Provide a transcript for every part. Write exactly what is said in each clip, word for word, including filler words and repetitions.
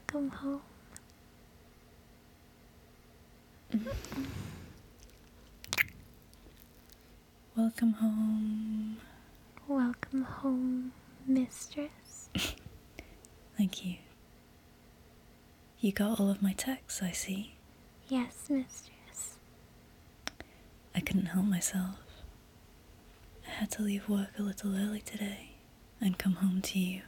Welcome home. Welcome home. Welcome home, mistress. Thank you. You got all of my texts, I see. Yes, mistress. I couldn't help myself. I had to leave work a little early today and come home to you.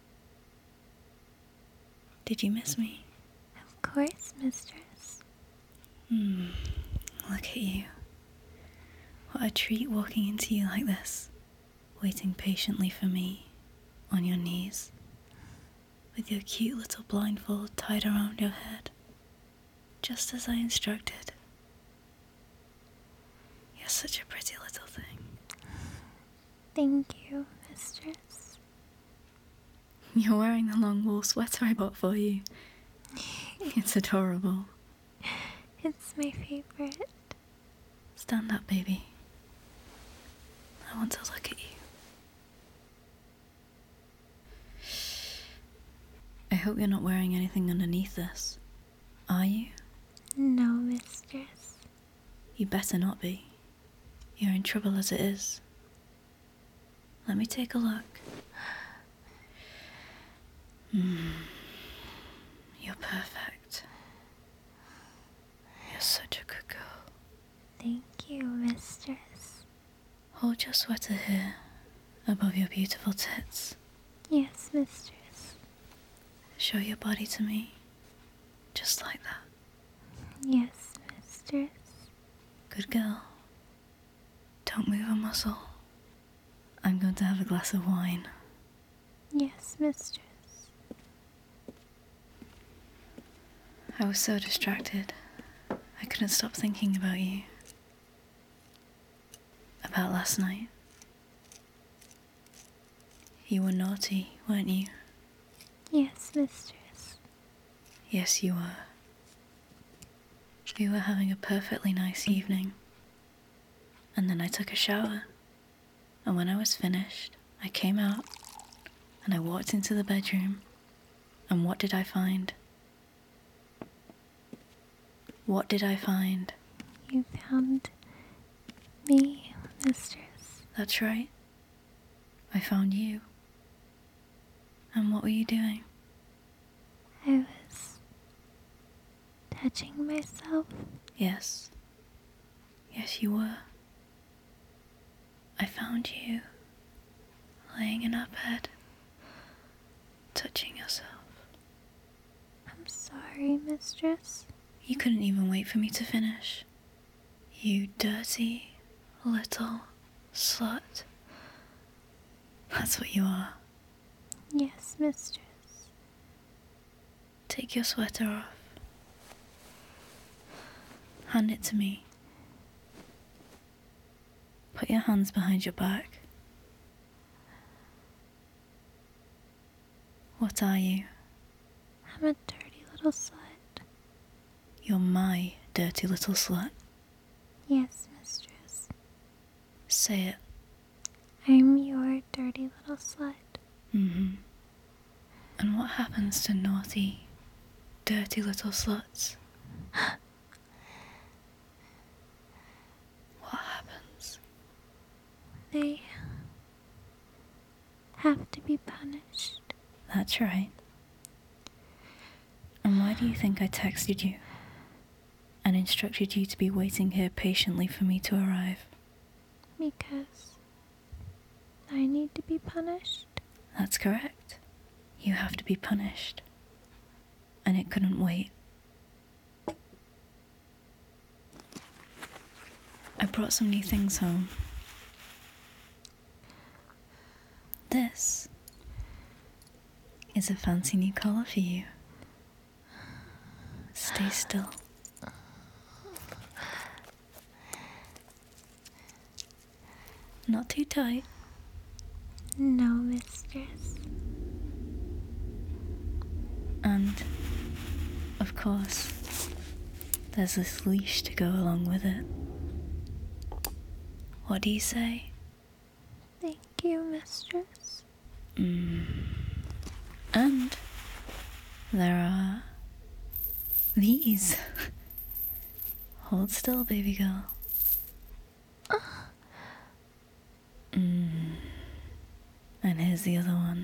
Did you miss me? Of course, mistress. Hmm, look at you. What a treat walking into you like this, waiting patiently for me, on your knees, with your cute little blindfold tied around your head, just as I instructed. You're such a pretty little thing. Thank you, mistress. You're wearing the long wool sweater I bought for you. It's adorable. It's my favorite. Stand up, baby. I want to look at you. I hope you're not wearing anything underneath this. Are you? No, mistress. You better not be. You're in trouble as it is. Let me take a look. Hmm. You're perfect. You're such a good girl. Thank you, mistress. Hold your sweater here, above your beautiful tits. Yes, mistress. Show your body to me, just like that. Yes, mistress. Good girl. Don't move a muscle. I'm going to have a glass of wine. Yes, mistress. I was so distracted. I couldn't stop thinking about you. About last night. You were naughty, weren't you? Yes, mistress. Yes, you were. We were having a perfectly nice evening. And then I took a shower. And when I was finished, I came out and I walked into the bedroom. And what did I find? What did I find? You found me, mistress. That's right. I found you. And what were you doing? I was touching myself. Yes. Yes, you were. I found you laying in our bed, touching yourself. I'm sorry, mistress. You couldn't even wait for me to finish. You dirty little slut. That's what you are. Yes, mistress. Take your sweater off. Hand it to me. Put your hands behind your back. What are you? I'm a dirty little slut. You're my dirty little slut. Yes, mistress. Say it. I'm your dirty little slut. Mm-hmm. And what happens to naughty, dirty little sluts? What happens? They have to be punished. That's right. And why do you think I texted you and instructed you to be waiting here patiently for me to arrive? Because I need to be punished. That's correct. You have to be punished. And it couldn't wait. I brought some new things home. This is a fancy new collar for you. Stay still. Not too tight. No, mistress. And, of course, there's this leash to go along with it. What do you say? Thank you, mistress. Mm. And there are these. Hold still, baby girl. Mm. And here's the other one.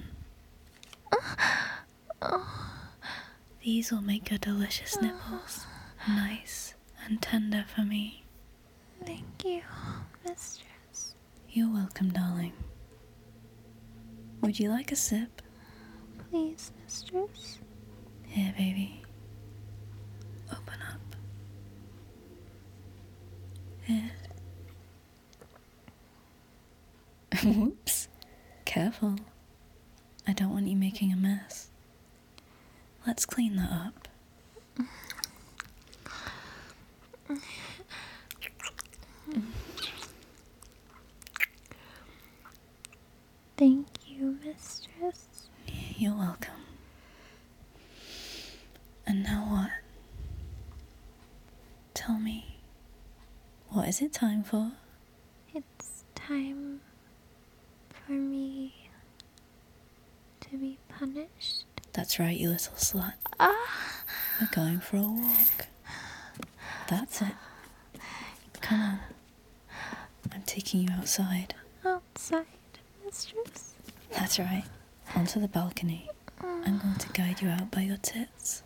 These will make your delicious nipples nice and tender for me. Thank you, mistress. You're welcome, darling. Would you like a sip? Please, mistress. Here, baby. Open up. Here. Whoops. Careful. I don't want you making a mess. Let's clean that up. Thank you, mistress. You're welcome. And now what? Tell me, what is it time for? It's time for me to be punished. That's right, you little slut. Ah! We're going for a walk. That's it. Come on. I'm taking you outside. Outside, mistress. That's right. Onto the balcony. I'm going to guide you out by your tits.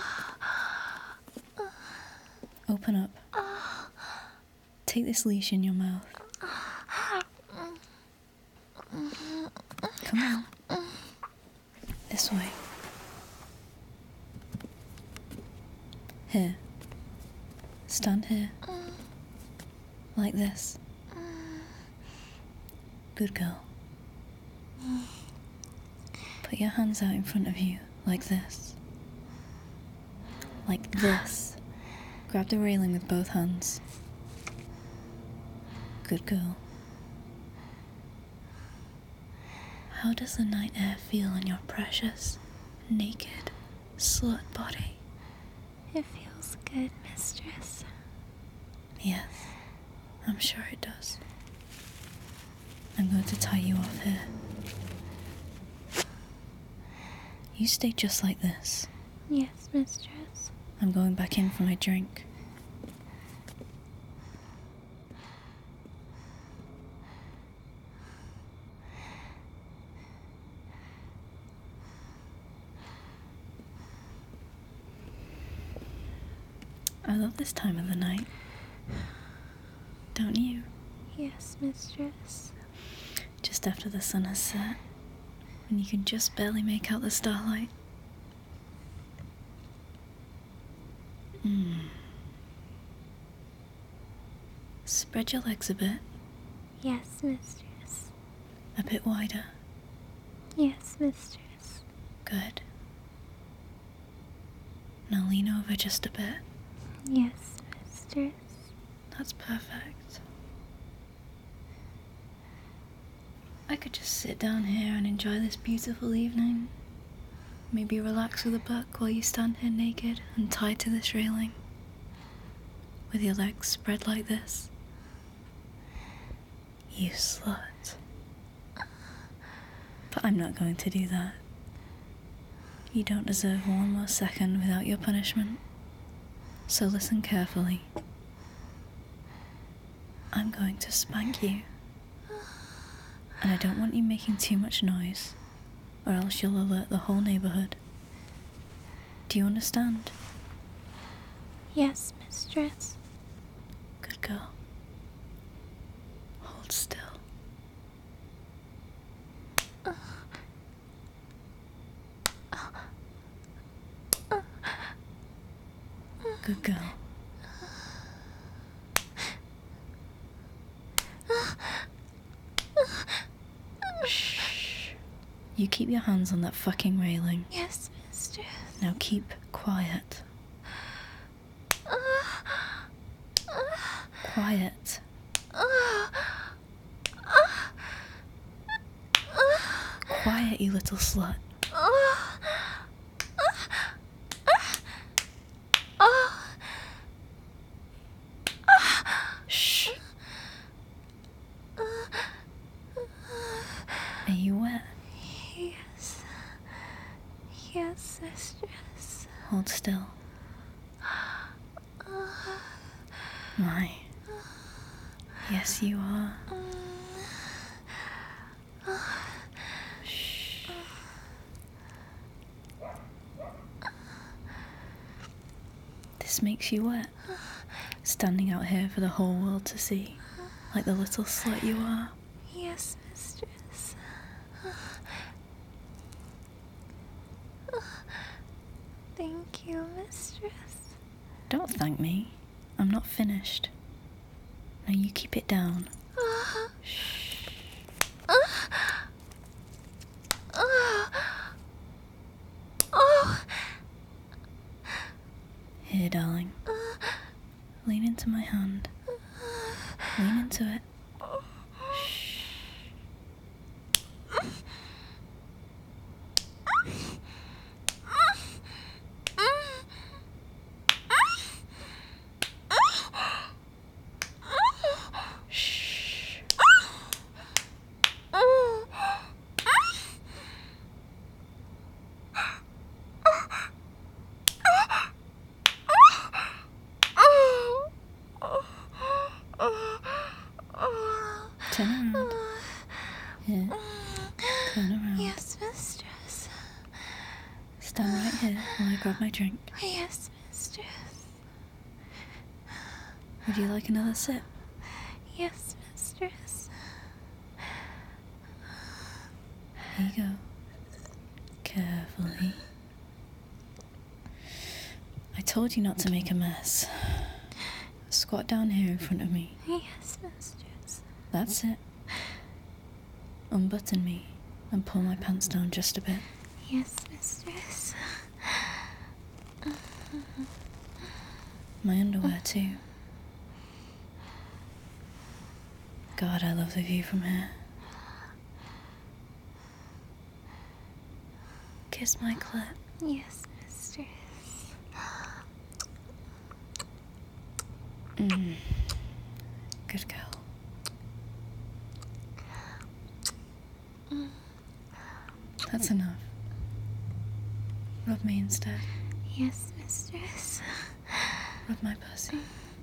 Open up. Take this leash in your mouth. Come on. This way. Here. Stand here. Like this. Good girl. Put your hands out in front of you, like this. Like this. Grab the railing with both hands. Good girl. How does the night air feel on your precious, naked, slut body? It feels good, mistress. Yes, I'm sure it does. I'm going to tie you off here. You stay just like this. Yes, mistress. I'm going back in for my drink. I love this time of the night. Don't you? Yes, mistress. Just after the sun has set, when you can just barely make out the starlight. Mm. Spread your legs a bit. Yes, mistress. A bit wider. Yes, mistress. Good. Now lean over just a bit. Yes, mistress. That's perfect. I could just sit down here and enjoy this beautiful evening. Maybe relax with a book while you stand here naked and tied to this railing. With your legs spread like this. You slut. But I'm not going to do that. You don't deserve one more second without your punishment. So listen carefully. I'm going to spank you. And I don't want you making too much noise, or else you'll alert the whole neighborhood. Do you understand? Yes, mistress. Good girl. Hold still. Good girl. Shh. You keep your hands on that fucking railing. Yes, mistress. Now keep quiet. Quiet. Quiet, you little slut. Shh. Are you wet? Yes. Yes, mistress. hold still. My. Yes, you are. Shh. This makes you wet. Standing out here for the whole world to see, like the little slut you are. Yes, mistress. Thank you, mistress. Don't thank me. I'm not finished. Now you keep it down. Shh. Here, darling. Lean into my hand. Lean into it. Shh. Turn around. Here. Turn around. Yes, mistress. Stand right here while I grab my drink. Yes, mistress. Would you like another sip? Yes, mistress. Here you go. Carefully. I told you not to make a mess. Squat down here in front of me. Yes, mistress. That's it. Unbutton me and pull my pants down just a bit. Yes, mistress. My underwear too. God, I love the view from here. Kiss my clit. Yes, mistress. Mm. Good girl. That's enough. Rub me instead. Yes, mistress. Rub my pussy.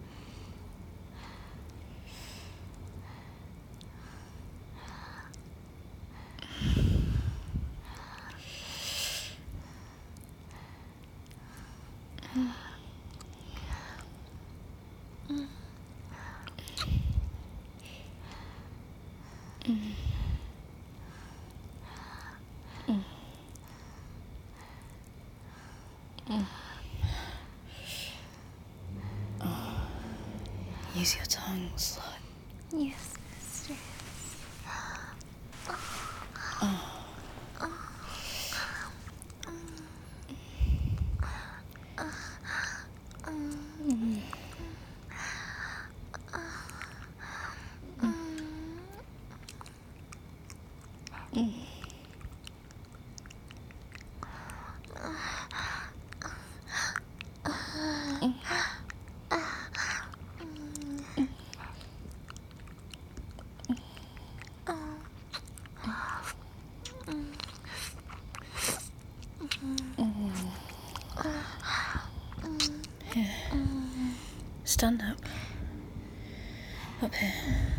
Use your tongue, slut. Yes, mistress. Here. Stand up. Up here.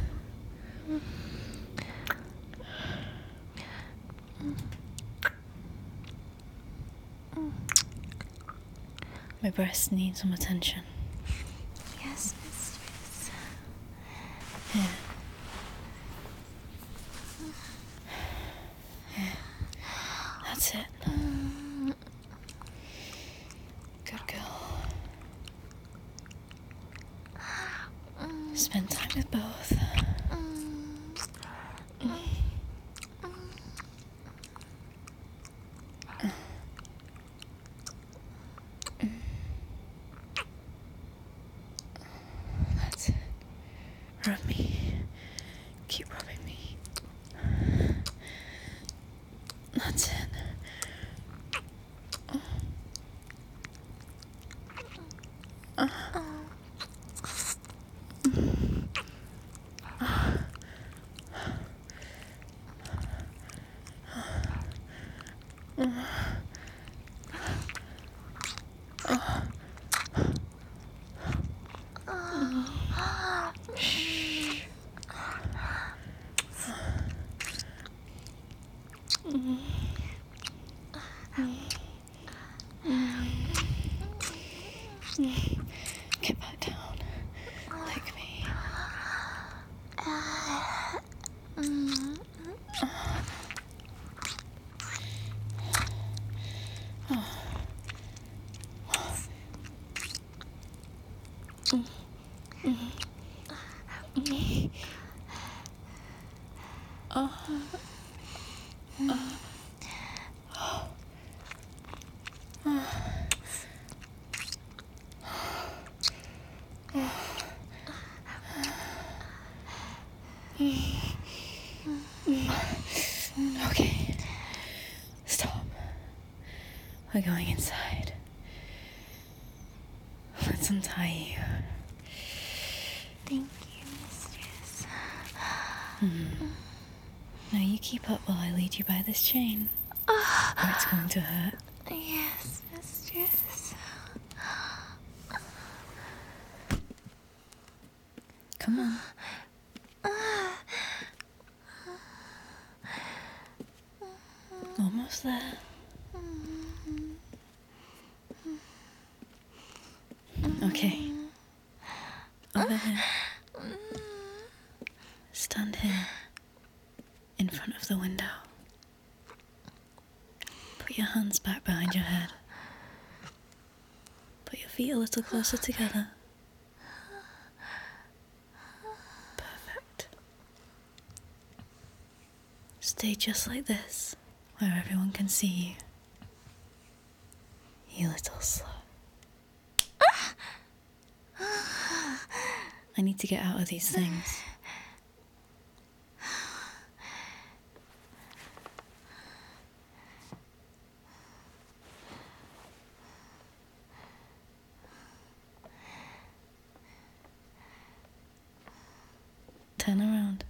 My breasts need some attention. Yes, mistress. Here. Here. That's it. Good girl. Spend time with both. That's it. Rub me. Keep rubbing me. That's it. Okay. Stop. We're going inside. Let's untie you. Thank you, mistress. Mm. Now you keep up while I lead you by this chain. Or it's going to hurt. Yes, mistress. Come on. Almost there. Okay. Over here. Stand here. In front of the window. Put your hands back behind your head. Put your feet a little closer together. Perfect. Stay just like this, where everyone can see you. You little slut. I need to get out of these things. Turn around.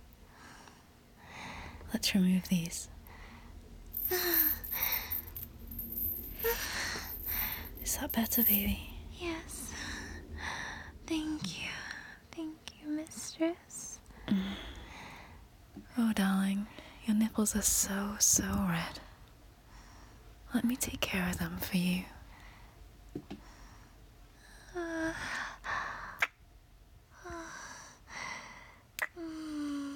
Let's remove these. Is that better, baby? Yes. Thank you. Thank you, mistress. Mm. Oh, darling, your nipples are so, so red. Let me take care of them for you. Uh, mm.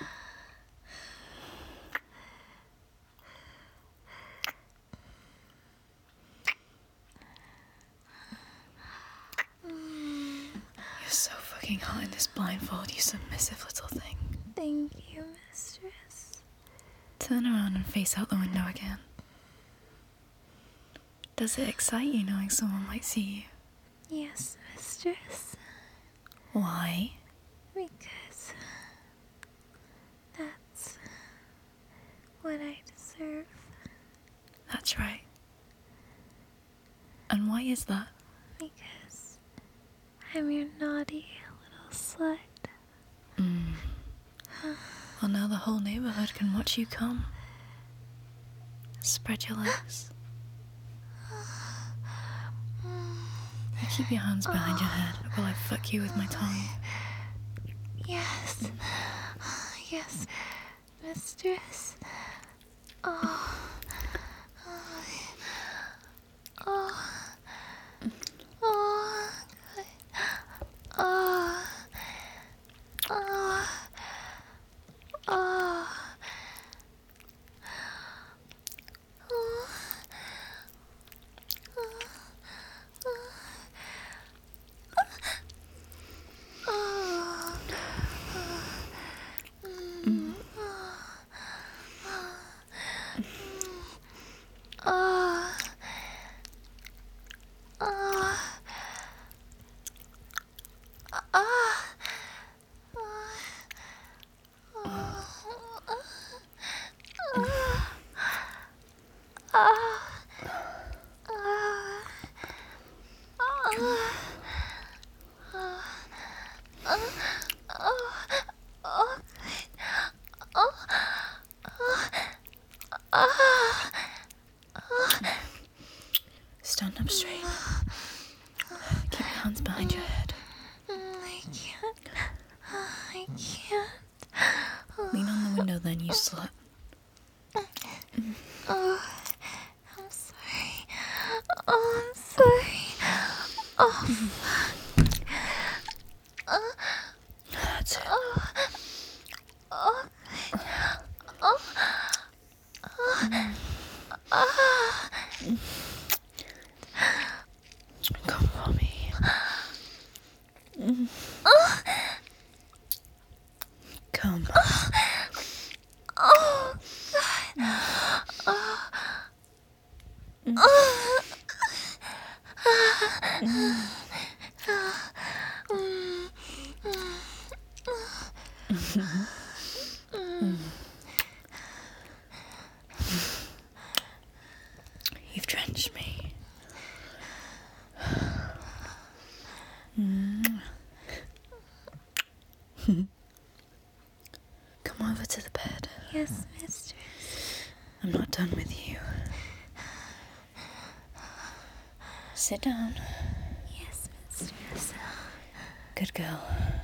You're so fucking hot in this blindfold, you submissive little thing. Thank you, mistress. Turn around and face out the window again. Does it excite you knowing someone might see you? Yes, mistress. Why? Because that's what I deserve. That's right. And why is that? Because I'm your naughty little slut. Mm. Well, now the whole neighborhood can watch you come. Spread your legs. You keep your hands behind your head while I fuck you with my tongue. Yes. Yes, mistress. Oh. Oh. Oh. Oh. Good. Oh. Oh. Oh. Stand up straight. Keep your hands behind your head. I can't. I can't. Lean on the window then, you slut. Oh, I'm sorry. Oh, I'm sorry. Oh, fuck. That's it. Oh, oh, oh, oh, Come for me. Come. Oh, You've drenched me. Come over to the bed. yes, mistress. I'm not done with you. Sit down. Yes, mistress. Good girl.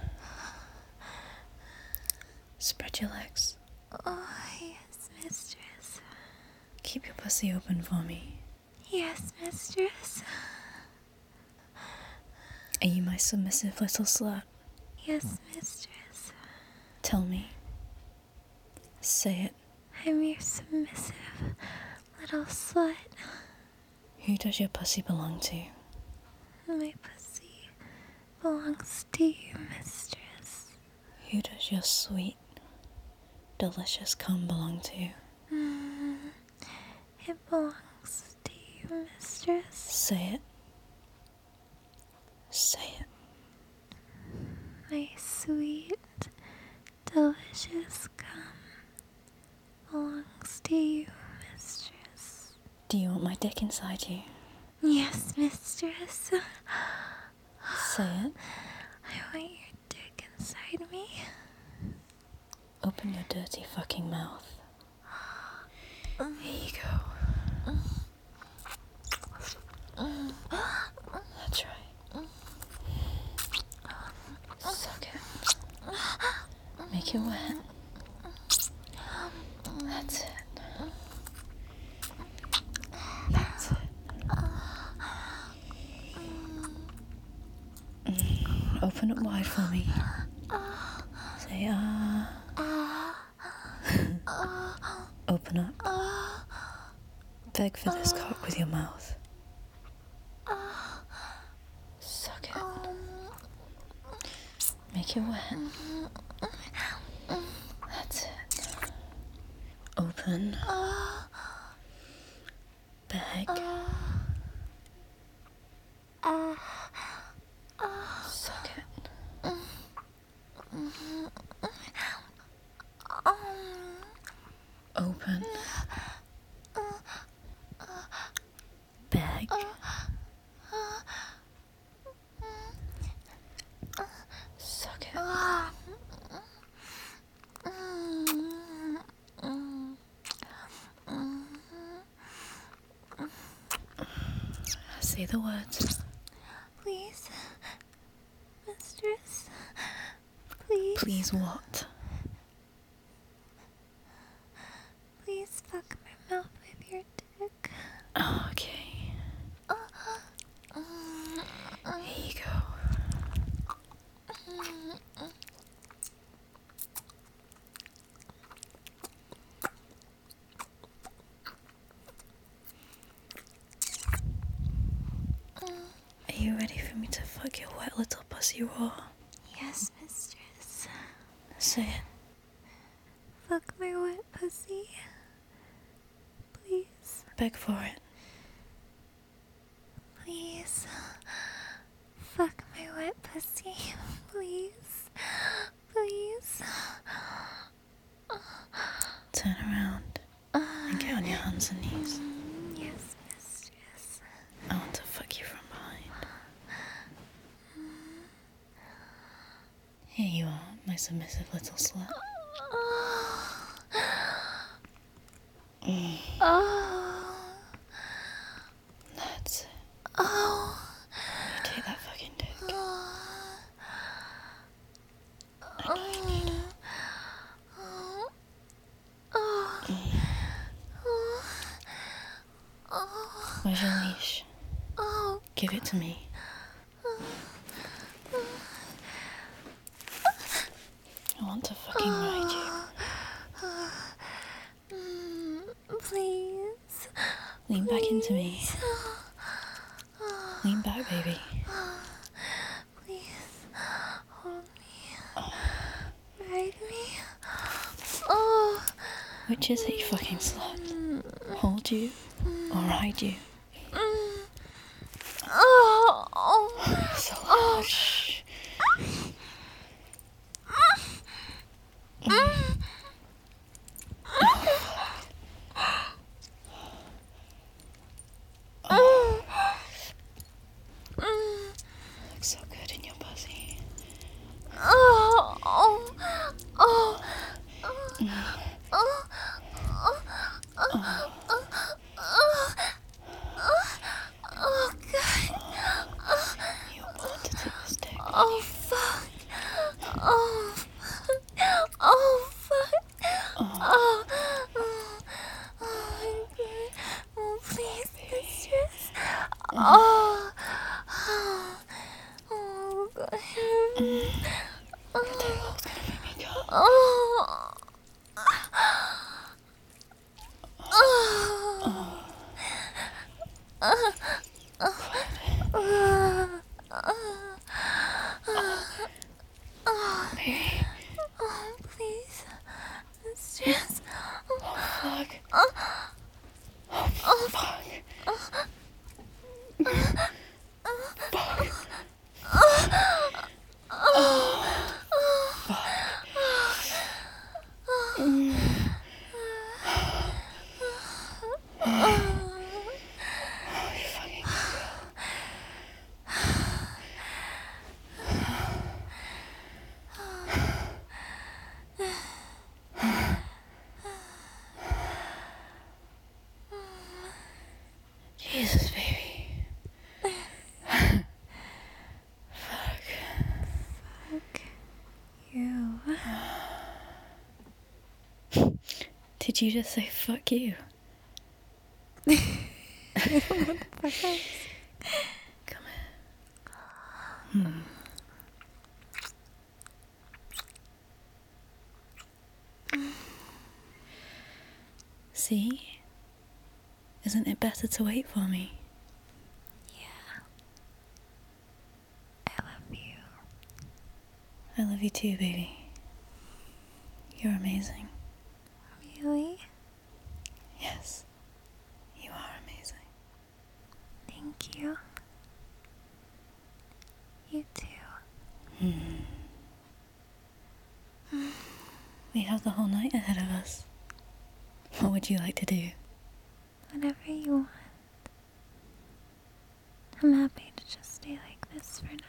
Spread your legs. Oh, yes, mistress. Keep your pussy open for me. Yes, mistress. Are you my submissive little slut? Yes, mistress. Tell me. Say it. I'm your submissive little slut. Who does your pussy belong to? My pussy belongs to you, mistress. Who does your sweet, delicious cum belong to? Mm, it belongs to you, mistress. Say it. Say it. My sweet, delicious cum belongs to you, mistress. Do you want my dick inside you? Yes, mistress. Say it. I want your dick inside me. Open your dirty fucking mouth. Here you go. That's right. Suck it. Make it wet. That's it. That's it. Mm, Open it wide for me. Say ah. Open up. Beg for this cock with your mouth. Suck it. Make it wet. That's it. Open. Beg. Suck it. Open. Beg. Suck it. Say the words. Please, mistress. Please. Please what? Please fuck my mouth with your dick. Oh, okay. Here you go. Are you ready for me to fuck your wet little pussy raw? Yes, mistress. Say it. Fuck my wet pussy. Please, Beg for it. please. Fuck my wet pussy. Please, please. Turn around and get on your hands and knees. Yes, mistress. I want to fuck you from behind. Here you are, my submissive little slut. Mm, Oh, that's it. oh, You take that fucking dick. oh. I know you need it. Oh, oh, oh, oh, Where's your leash? oh. Give it to me. I want to fucking ride you. Mm, please. Lean back into me. Oh, Lean back, baby. please. Which is it, you fucking slut? Hold you or ride you? Oh. So loud. Shh. Looks so good in your pussy. Oh. Oh. Oh. Oh. Oh, God. You wanted to this dick. Oh, fuck. Oh, oh, fuck. Oh, oh, oh, my God. Oh, please, mistress. Oh, oh, oh, God. Your dick hole's gonna make me come. Oh, oh, Baby. oh, please, mistress. Oh, fuck. Oh, Oh, fuck. Fuck. Oh, you fucking good girl. Jesus, baby. Fuck. fuck you. Did you just say fuck you? What the fuck else? Come here. Hmm. See? Isn't it better to wait for me? Yeah. I love you. I love you too, baby. You're amazing. Really? Yes. You are amazing. Thank you. You too. Hmm. We have the whole night ahead of us. What would you like to do? Whatever you want. I'm happy to just stay like this for now.